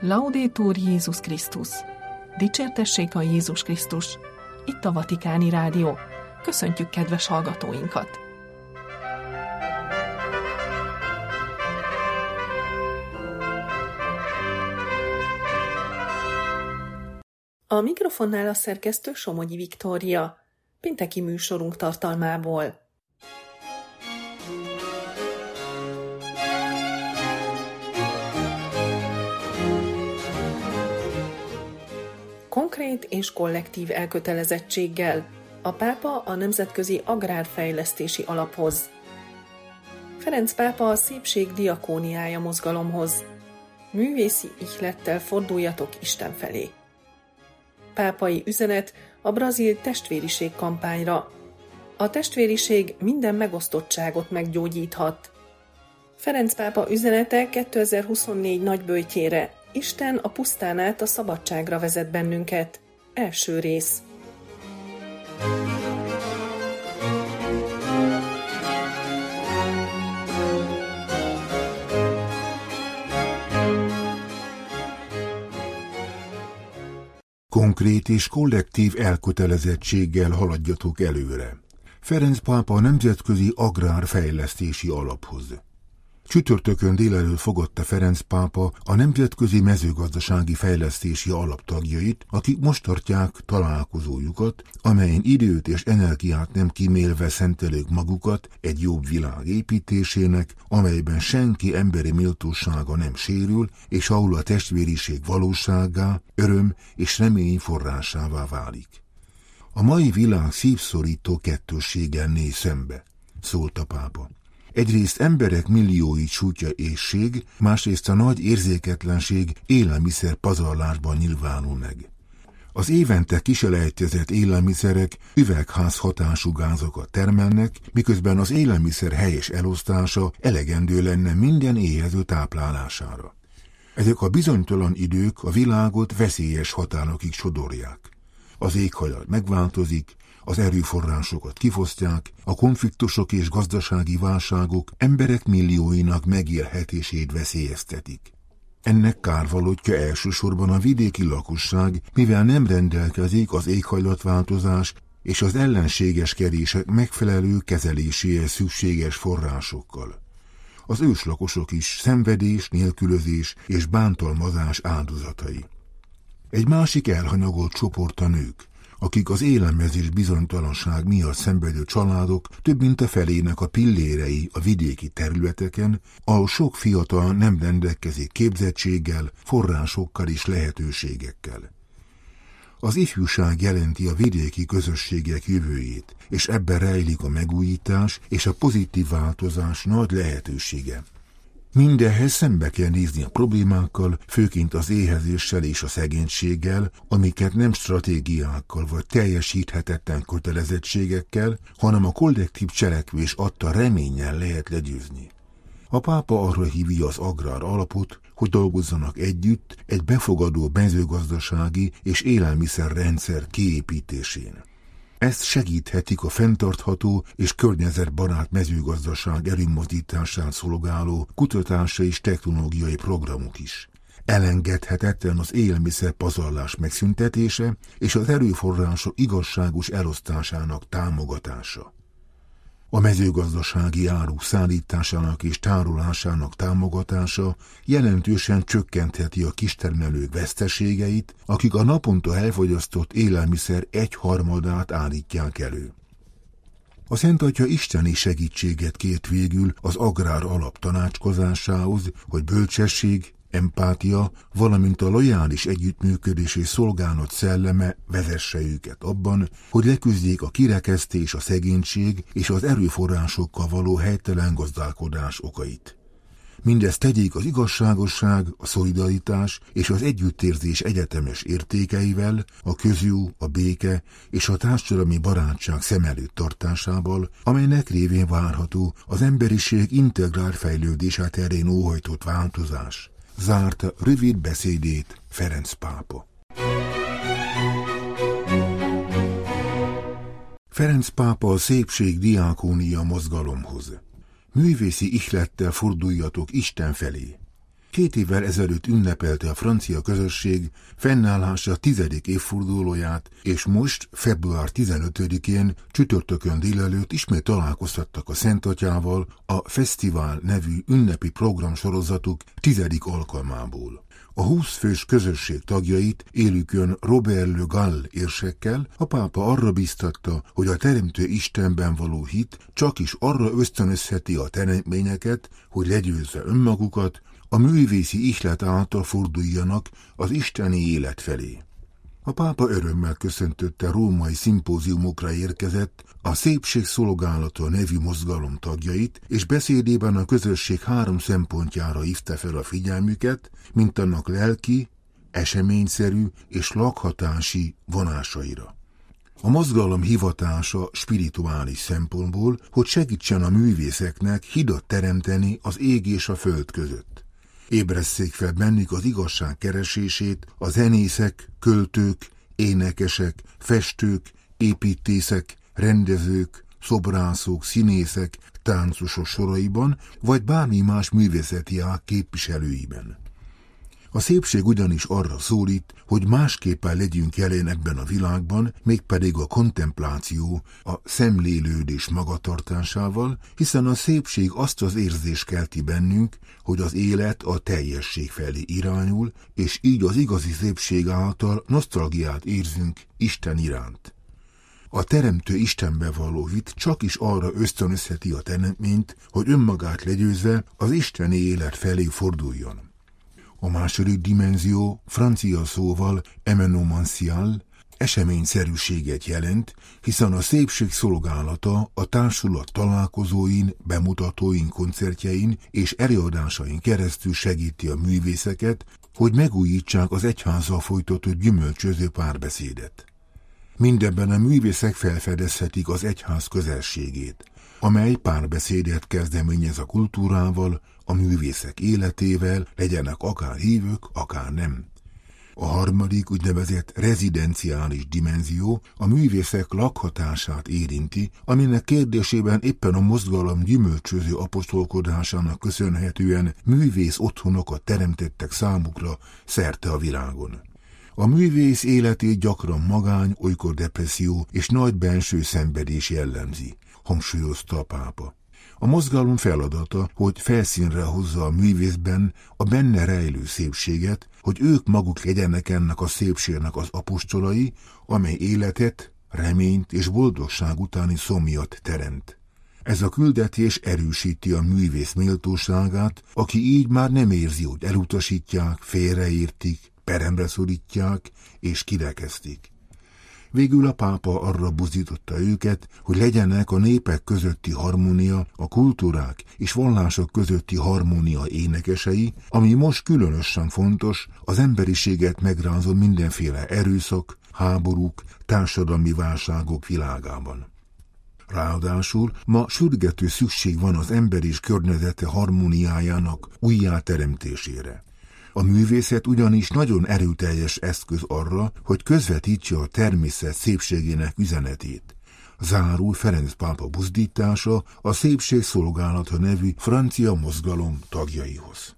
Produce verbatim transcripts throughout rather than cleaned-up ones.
Laudetur Jézus Krisztus! Dicsértessék a Jézus Krisztus! Itt a Vatikáni Rádió. Köszöntjük kedves hallgatóinkat! A mikrofonnál a szerkesztő Somogyi Viktória. Pénteki műsorunk tartalmából. Konkrét és kollektív elkötelezettséggel a pápa a Nemzetközi Agrárfejlesztési Alaphoz. Ferenc pápa a Szépség diakóniája mozgalomhoz. Művészi ihlettel forduljatok Isten felé. Pápai üzenet a brazil testvériség kampányra. A testvériség minden megosztottságot meggyógyíthat. Ferenc pápa üzenete kétezer-huszonnégy nagyböjtjére. Isten a pusztán át a szabadságra vezet bennünket. Első rész. Konkrét és kollektív elkötelezettséggel haladjatok előre. Ferenc pápa a Nemzetközi Agrárfejlesztési Alaphoz. Csütörtökön délelőtt fogadta Ferenc pápa a Nemzetközi Mezőgazdasági Fejlesztési Alap tagjait, akik most tartják találkozójukat, amelyen időt és energiát nem kímélve szentelik magukat egy jobb világ építésének, amelyben senki emberi méltósága nem sérül, és ahol a testvériség valósággá, öröm és remény forrásává válik. A mai világ szívszorító kettősséggel néz szembe, szólt a pápa. Egyrészt emberek millióit sújtja éhség, másrészt a nagy érzéketlenség élelmiszer pazarlásban nyilvánul meg. Az évente kiselejtezett élelmiszerek üvegházhatású gázokat termelnek, miközben az élelmiszer helyes elosztása elegendő lenne minden éhező táplálására. Ezek a bizonytalan idők a világot veszélyes határokig sodorják. Az éghajlat megváltozik, az erőforrásokat kifosztják, a konfliktusok és gazdasági válságok emberek millióinak megélhetését veszélyeztetik. Ennek kárvalótja elsősorban a vidéki lakosság, mivel nem rendelkezik az éghajlatváltozás és az ellenségeskedések megfelelő kezeléséhez szükséges forrásokkal. Az őslakosok is szenvedés, nélkülözés és bántalmazás áldozatai. Egy másik elhanyagolt csoport a nők, akik az élelmezés bizonytalanság miatt szenvedő családok több mint a felének a pillérei a vidéki területeken, ahol sok fiatal nem rendelkezik képzettséggel, forrásokkal és lehetőségekkel. Az ifjúság jelenti a vidéki közösségek jövőjét, és ebben rejlik a megújítás és a pozitív változás nagy lehetősége. Mindehhez szembe kell nézni a problémákkal, főként az éhezéssel és a szegénységgel, amiket nem stratégiákkal vagy teljesíthetetlen kötelezettségekkel, hanem a kollektív cselekvés adta reménnyel lehet legyőzni. A pápa arra hívja az agrár alapot, hogy dolgozzanak együtt egy befogadó mezőgazdasági és élelmiszerrendszer kiépítésén. Ezt segíthetik a fenntartható és környezetbarát mezőgazdaság előmozdításán szolgáló kutatási és technológiai programok is. Elengedhetetlen az élelmiszer pazarlás megszüntetése és az erőforrások igazságos elosztásának támogatása. A mezőgazdasági áruk szállításának és tárolásának támogatása jelentősen csökkentheti a kistermelők veszteségeit, akik a naponta elfogyasztott élelmiszer egyharmadát állítják elő. A Szent Atya isteni segítséget kért végül az agrár alap tanácskozásához, hogy bölcsesség, empátia, valamint a lojális együttműködés és szolgálat szelleme vezesse őket abban, hogy leküzdjék a kirekesztés, a szegénység és az erőforrásokkal való helytelen gazdálkodás okait. Mindezt tegyék az igazságosság, a szolidaritás és az együttérzés egyetemes értékeivel, a közjó, a béke és a társadalmi barátság szem előtt tartásával, amelynek révén várható az emberiség integrált fejlődése terén óhajtott változás. Zárta rövid beszédét Ferenc pápa. Ferenc pápa a Szépség diakónia mozgalomhoz. Művészi ihlettel forduljatok Isten felé. Két évvel ezelőtt ünnepelte a francia közösség fennállása tizedik évfordulóját, és most, február tizenötödikén, csütörtökön délelőtt ismét találkoztattak a Szentatyával a Fesztivál nevű ünnepi programsorozatuk tizedik alkalmából. A húsz fős közösség tagjait élükön Robert Le Gall érsekkel a pápa arra biztatta, hogy a teremtő Istenben való hit csak is arra ösztönözheti a teremtményeket, hogy legyőzve önmagukat, a művészi ihlet által forduljanak az isteni élet felé. A pápa örömmel köszöntötte római szimpóziumokra érkezett a Szépség Szolgálata nevű mozgalom tagjait, és beszédében a közösség három szempontjára hívta fel a figyelmüket, mint annak lelki, eseményszerű és lakhatási vonásaira. A mozgalom hivatása spirituális szempontból, hogy segítsen a művészeknek hidat teremteni az ég és a föld között. Ébresszék fel bennük az igazság keresését a zenészek, költők, énekesek, festők, építészek, rendezők, szobrászok, színészek, táncosok soraiban, vagy bármi más művészeti ág képviselőiben. A szépség ugyanis arra szólít, hogy másképpen legyünk jelen ebben a világban, mégpedig a kontempláció, a szemlélődés magatartásával, hiszen a szépség azt az érzést kelti bennünk, hogy az élet a teljesség felé irányul, és így az igazi szépség által nosztalgiát érzünk Isten iránt. A teremtő Istenbe való hit csak is arra ösztönözheti a teremtményt, hogy önmagát legyőzve az isteni élet felé forduljon. A második dimenzió francia szóval événementiel eseményszerűséget jelent, hiszen a szépség szolgálata a társulat találkozóin, bemutatóin, koncertjein és előadásain keresztül segíti a művészeket, hogy megújítsák az egyházzal folytatott gyümölcsöző párbeszédet. Mindebben a művészek felfedezhetik az egyház közelségét, amely párbeszédet kezdeményez a kultúrával, a művészek életével, legyenek akár hívők, akár nem. A harmadik úgynevezett rezidenciális dimenzió a művészek lakhatását érinti, aminek kérdésében éppen a mozgalom gyümölcsöző apostolkodásának köszönhetően művész otthonokat teremtettek számukra szerte a világon. A művész életét gyakran magány, olykor depresszió és nagy benső szenvedés jellemzi, hangsúlyozta a pápa. A mozgalom feladata, hogy felszínre hozza a művészben a benne rejlő szépséget, hogy ők maguk legyenek ennek a szépségnek az apostolai, amely életet, reményt és boldogság utáni szomjat teremt. Ez a küldetés erősíti a művész méltóságát, aki így már nem érzi, hogy elutasítják, félreértik, peremre szorítják és kirekesztik. Végül a pápa arra buzdította őket, hogy legyenek a népek közötti harmónia, a kultúrák és vallások közötti harmónia énekesei, ami most különösen fontos az emberiséget megrázó mindenféle erőszak, háborúk, társadalmi válságok világában. Ráadásul ma sürgető szükség van az ember és környezete harmóniájának újjáteremtésére. A művészet ugyanis nagyon erőteljes eszköz arra, hogy közvetítse a természet szépségének üzenetét. Zárul Ferenc pápa buzdítása a Szépség Szolgálata nevű francia mozgalom tagjaihoz.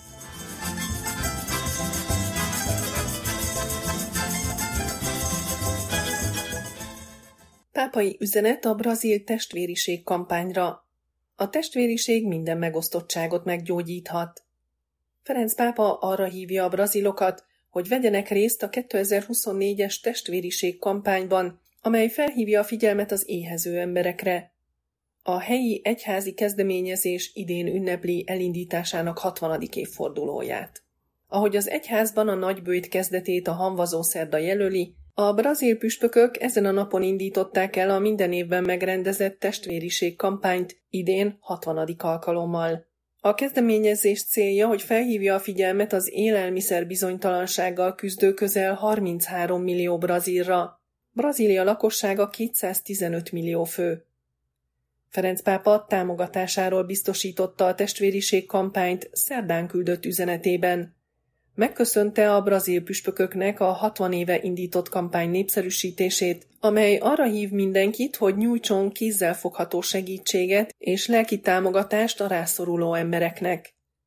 Pápai üzenet a brazil testvériség kampányra. A testvériség minden megosztottságot meggyógyíthat. Ferenc pápa arra hívja a brazilokat, hogy vegyenek részt a kétezer-huszonnégyes testvériség kampányban, amely felhívja a figyelmet az éhező emberekre. A helyi egyházi kezdeményezés idén ünnepli elindításának hatvanadik évfordulóját. Ahogy az egyházban a nagyböjt kezdetét a hamvazó szerda jelöli, a brazil püspökök ezen a napon indították el a minden évben megrendezett testvériség kampányt, idén hatvanadik alkalommal. A kezdeményezés célja, hogy felhívja a figyelmet az élelmiszer bizonytalansággal küzdő közel harminchárom millió brazilra. Brazília lakossága kétszáztizenöt millió fő. Ferenc pápa támogatásáról biztosította a testvériség kampányt szerdán küldött üzenetében. Megköszönte a brazil püspököknek a hatvan éve indított kampány népszerűsítését, amely arra hív mindenkit, hogy nyújtson kézzelfogható segítséget és lelki támogatást a rászoruló embereknek.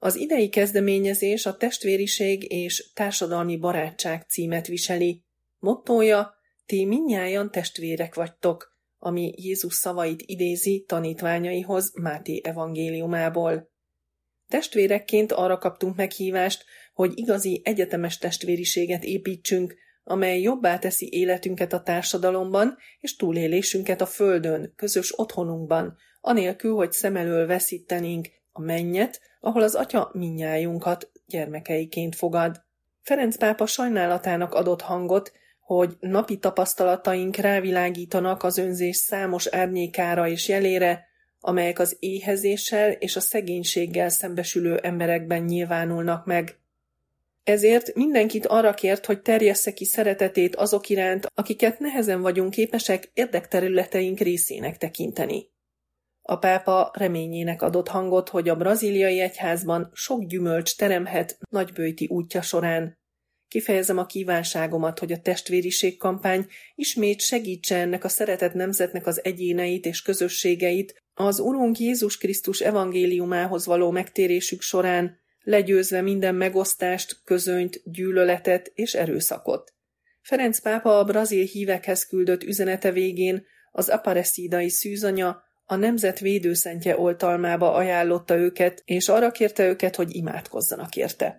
Az idei kezdeményezés a Testvériség és Társadalmi Barátság címet viseli. Mottója: ti mindnyájan testvérek vagytok, ami Jézus szavait idézi tanítványaihoz Máté evangéliumából. Testvérekként arra kaptunk meghívást, hogy igazi egyetemes testvériséget építsünk, amely jobbá teszi életünket a társadalomban és túlélésünket a földön, közös otthonunkban, anélkül, hogy szem elől veszítenénk a mennyet, ahol az Atya mindnyájunkat gyermekeiként fogad. Ferenc pápa sajnálatának adott hangot, hogy napi tapasztalataink rávilágítanak az önzés számos árnyékára és jelére, amelyek az éhezéssel és a szegénységgel szembesülő emberekben nyilvánulnak meg. Ezért mindenkit arra kért, hogy terjessze ki szeretetét azok iránt, akiket nehezen vagyunk képesek érdekterületeink részének tekinteni. A pápa reményének adott hangot, hogy a brazíliai egyházban sok gyümölcs teremhet nagyböjti útja során. Kifejezem a kívánságomat, hogy a testvériség kampány ismét segítse ennek a szeretett nemzetnek az egyéneit és közösségeit az Urunk Jézus Krisztus evangéliumához való megtérésük során, legyőzve minden megosztást, közönyt, gyűlöletet és erőszakot. Ferenc pápa a brazil hívekhez küldött üzenete végén az aparecidai szűzanya, a nemzet védőszentje oltalmába ajánlotta őket, és arra kérte őket, hogy imádkozzanak érte.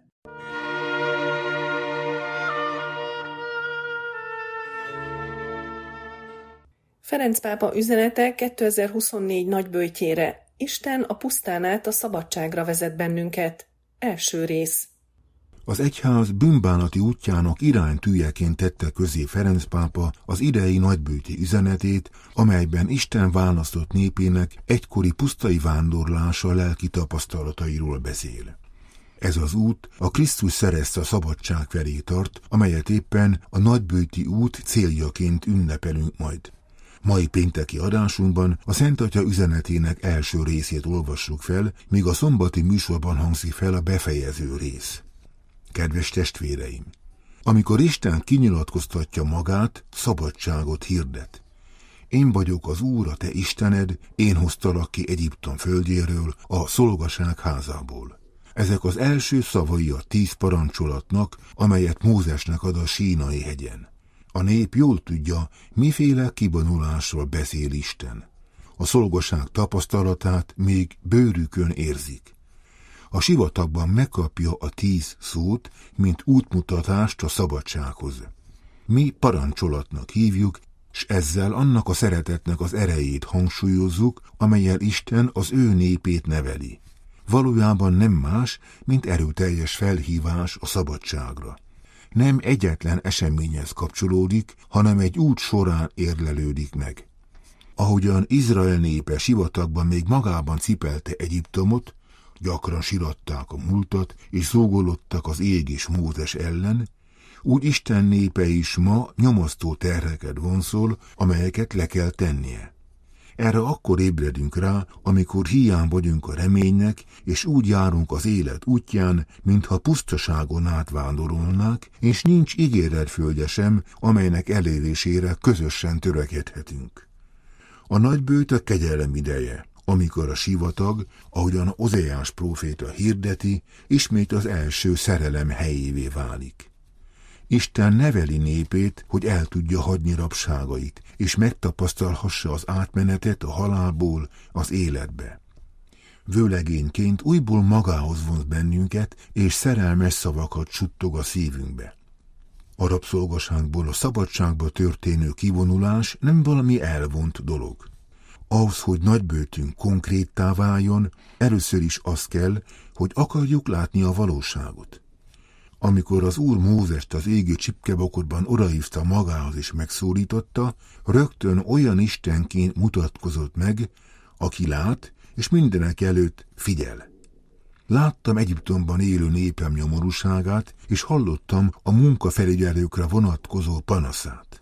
Ferenc pápa üzenete kétezer-huszonnégy nagyböjtjére: Isten a pusztán át a szabadságra vezet bennünket. Első rész. Az egyház bűnbánati útjának iránytűjeként tette közé Ferenc pápa az idei nagyböjti üzenetét, amelyben Isten választott népének egykori pusztai vándorlása lelki tapasztalatairól beszél. Ez az út a Krisztus szerezte a szabadság felé tart, amelyet éppen a nagyböjti út céljaként ünnepelünk majd. Mai pénteki adásunkban a Szent Atya üzenetének első részét olvassuk fel, míg a szombati műsorban hangzik fel a befejező rész. Kedves testvéreim! Amikor Isten kinyilatkoztatja magát, szabadságot hirdet. Én vagyok az Úr, a te Istened, én hoztalak ki Egyiptom földjéről, a szolgaság házából. Ezek az első szavai a tíz parancsolatnak, amelyet Mózesnek ad a Sínai hegyen. A nép jól tudja, miféle kivonulásról beszél Isten. A szolgaság tapasztalatát még bőrükön érzik. A sivatagban megkapja a tíz szót, mint útmutatást a szabadsághoz. Mi parancsolatnak hívjuk, s ezzel annak a szeretetnek az erejét hangsúlyozzuk, amellyel Isten az ő népét neveli. Valójában nem más, mint erőteljes felhívás a szabadságra. Nem egyetlen eseményhez kapcsolódik, hanem egy út során érlelődik meg. Ahogyan Izrael népe sivatagban még magában cipelte Egyiptomot, gyakran siratták a múltat, és zúgolódtak az ég és Mózes ellen, úgy Isten népe is ma nyomasztó terheket vonszol, amelyeket le kell tennie. Erre akkor ébredünk rá, amikor hiány vagyunk a reménynek, és úgy járunk az élet útján, mintha pusztaságon átvándorolnák, és nincs ígéretföldje sem, amelynek elérésére közösen törekedhetünk. A nagyböjt a kegyelem ideje, amikor a sivatag, ahogyan Ozeás próféta hirdeti, ismét az első szerelem helyévé válik. Isten neveli népét, hogy el tudja hagyni rabságait, és megtapasztalhassa az átmenetet a halálból az életbe. Vőlegényként újból magához vonz bennünket, és szerelmes szavakat suttog a szívünkbe. A rabszolgaságból a szabadságba történő kivonulás nem valami elvont dolog. Ahhoz, hogy nagyböjtünk konkréttá váljon, először is az kell, hogy akarjuk látni a valóságot. Amikor az Úr Mózest az égő csipkebokorban odahívta magához és megszólította, rögtön olyan Istenként mutatkozott meg, aki lát, és mindenek előtt figyel. Láttam Egyiptomban élő népem nyomorúságát, és hallottam a munkafelügyelőkre vonatkozó panaszát.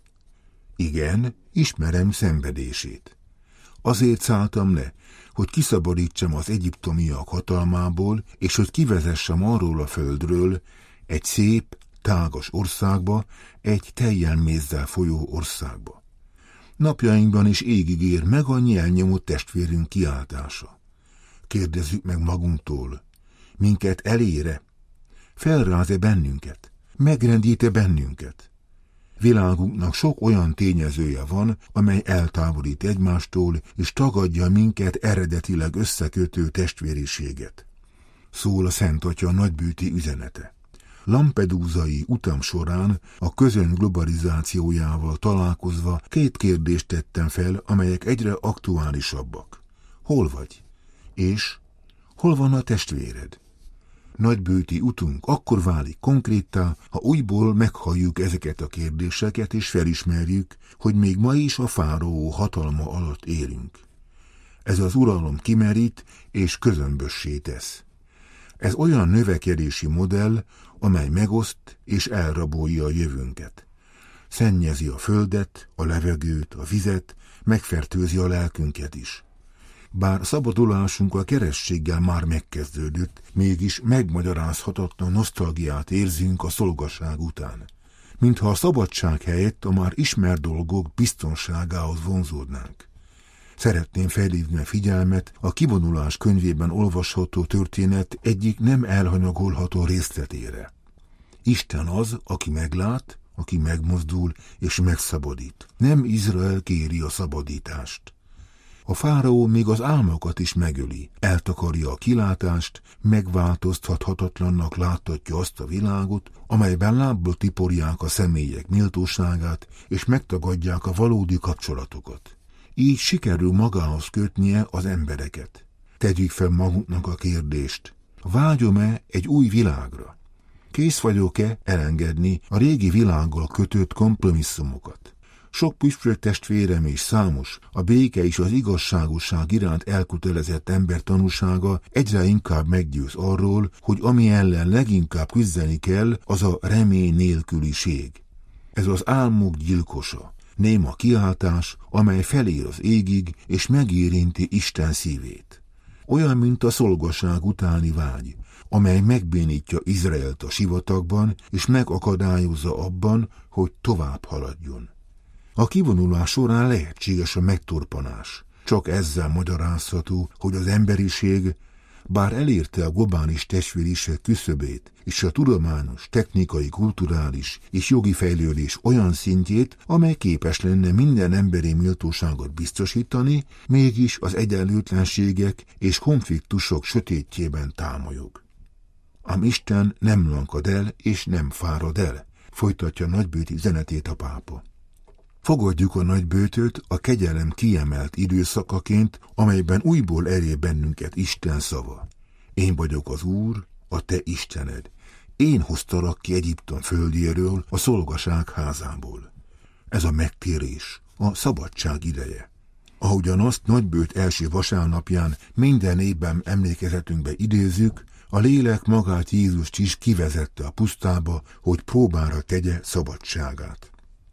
Igen, ismerem szenvedését. Azért szálltam le, hogy kiszabadítsam az egyiptomiak hatalmából, és hogy kivezessem arról a földről, egy szép, tágas országba, egy tejjel mézzel folyó országba. Napjainkban is égig ér meg annyi elnyomott testvérünk kiáltása. Kérdezzük meg magunktól, minket elére? Felráz-e bennünket? Megrendít-e bennünket? Világunknak sok olyan tényezője van, amely eltávolít egymástól, és tagadja minket eredetileg összekötő testvériséget. Szól a Szent Atya nagybűti üzenete. Lampedúzai utam során a közön globalizációjával találkozva két kérdést tettem fel, amelyek egyre aktuálisabbak. Hol vagy? És hol van a testvéred? Nagybőti utunk akkor válik konkréttá, ha újból meghalljuk ezeket a kérdéseket, és felismerjük, hogy még ma is a fáraó hatalma alatt élünk. Ez az uralom kimerít és közömbössé tesz. Ez olyan növekedési modell, amely megoszt és elrabolja a jövőnket. Szennyezi a földet, a levegőt, a vizet, megfertőzi a lelkünket is. Bár szabadulásunk a kerességgel már megkezdődött, mégis megmagyarázhatatlan nosztalgiát érzünk a szolgaság után. Mintha a szabadság helyett a már ismert dolgok biztonságához vonzódnánk. Szeretném felhívni a figyelmet a Kivonulás könyvében olvasható történet egyik nem elhanyagolható részletére. Isten az, aki meglát, aki megmozdul és megszabadít. Nem Izrael kéri a szabadítást. A fáraó még az álmokat is megöli, eltakarja a kilátást, megváltoztathatatlannak láttatja azt a világot, amelyben lábbal tiporják a személyek méltóságát, és megtagadják a valódi kapcsolatokat. Így sikerül magához kötnie az embereket. Tegyük fel magunknak a kérdést, vágyom-e egy új világra? Kész vagyok-e elengedni a régi világgal kötött kompromisszumokat? Sok püspök testvérem és számos, a béke és az igazságosság iránt elkötelezett ember tanúsága egyre inkább meggyőz arról, hogy ami ellen leginkább küzdeni kell, az a remény nélküliség. Ez az álmok gyilkosa, néma kiáltás, amely felér az égig és megérinti Isten szívét. Olyan, mint a szolgaság utáni vágy, amely megbénítja Izraelt a sivatagban, és megakadályozza abban, hogy tovább haladjon. A kivonulás során lehetséges a megtorpanás. Csak ezzel magyarázható, hogy az emberiség, bár elérte a globális testvériség küszöbét és a tudományos, technikai, kulturális és jogi fejlődés olyan szintjét, amely képes lenne minden emberi méltóságot biztosítani, mégis az egyenlőtlenségek és konfliktusok sötétjében támolyog. Ám Isten nem lankad el és nem fárad el, folytatja nagybőti üzenetét a pápa. Fogadjuk a nagybőtöt a kegyelem kiemelt időszakaként, amelyben újból elér bennünket Isten szava. Én vagyok az Úr, a te Istened. Én hoztalak ki Egyiptom földjéről, a szolgaság házából. Ez a megtérés, a szabadság ideje. Ahogyan azt nagybőt első vasárnapján minden évben emlékezetünkbe idézzük, a lélek magát Jézust is kivezette a pusztába, hogy próbára tegye szabadságát.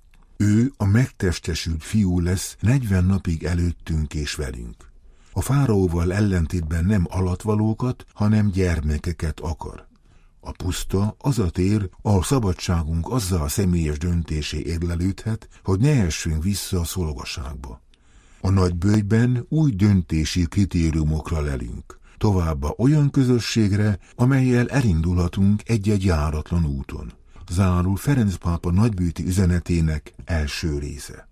Ő a megtestesült fiú lesz negyven napig előttünk és velünk. A fáraóval ellentétben nem alatvalókat, hanem gyermekeket akar. A puszta az a tér, ahol szabadságunk azzal a személyes döntésé érlelődhet, hogy ne essünk vissza a szolgaságba. A nagybőjben új döntési kritériumokra lelünk, továbbá olyan közösségre, amellyel elindulhatunk egy-egy járatlan úton. Zárul Ferenc pápa nagybőti üzenetének első része.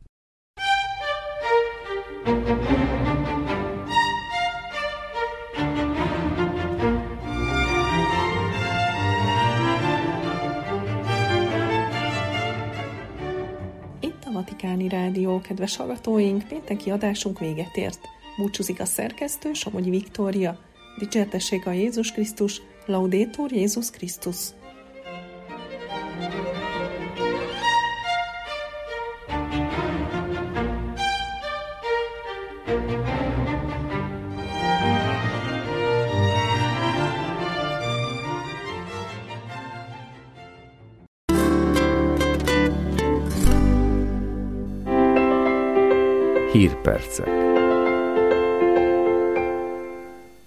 Itt a Vatikáni Rádió, kedves hallgatóink, pénteki adásunk véget ért. Búcsúzik a szerkesztő, Somogyi Viktória. Dicsértessék a Jézus Krisztus, Laudetur Jézus Krisztus. Hírpercek.